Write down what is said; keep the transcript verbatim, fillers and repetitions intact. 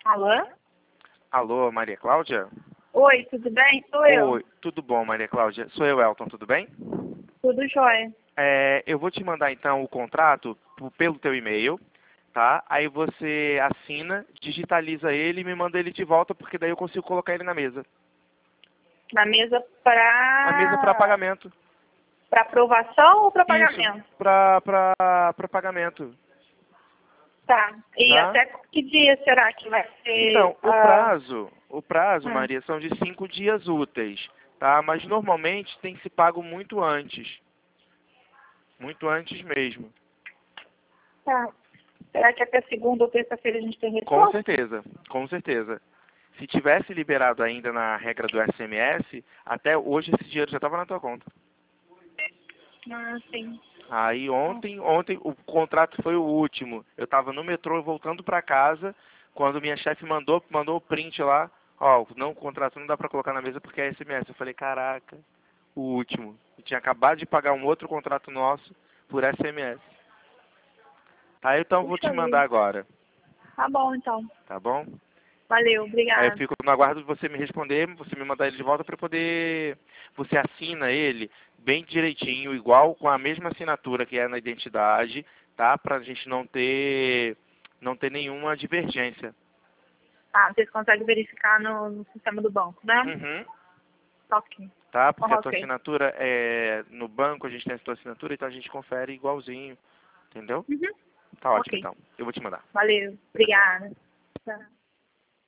Alô? Alô, Maria Cláudia? Oi, tudo bem? Sou eu. Oi, tudo bom, Maria Cláudia? Sou eu, Elton, tudo bem? Tudo jóia. É, eu vou te mandar então o contrato p- pelo teu e-mail, tá? Aí você assina, digitaliza ele e me manda ele de volta, porque daí eu consigo colocar ele na mesa. Na mesa A mesa para para pagamento. para aprovação ou para Isso, pagamento? para para para pagamento, Tá. E tá? até que dia será que vai ser? Então, o ah, prazo, o prazo, hum, Maria, são de cinco dias úteis, tá? Mas normalmente tem se pago muito antes, muito antes mesmo. tá. Será que até segunda ou terça-feira a gente tem Com resposta? certeza, com certeza. Se tivesse liberado ainda na regra do S M S, até hoje esse dinheiro já estava na tua conta. Ah, sim. Aí ontem, ontem o contrato foi o último. Eu estava no metrô voltando para casa, quando minha chefe mandou, mandou o print lá, ó, não, o contrato não dá para colocar na mesa porque é S M S. Eu falei, caraca, o último. Eu tinha acabado de pagar um outro contrato nosso por S M S. Aí então eu vou te Puxa mandar vida. agora, Tá bom, então. tá bom? Valeu, Aí eu obrigada. fico no aguardo de você me responder, você me mandar ele de volta para poder... Você assina ele bem direitinho, igual com a mesma assinatura que é na identidade, tá? Pra gente não ter, não ter nenhuma divergência. Ah, vocês conseguem verificar no, no sistema do banco, né? Uhum. Ok. Tá? Porque Oh, a tua ok. assinatura é... No banco a gente tem a tua assinatura, então a gente confere igualzinho. Entendeu? Uhum. Tá ótimo Ok. então. Eu vou te mandar. Valeu. Tchau, tchau. Obrigada. Tchau.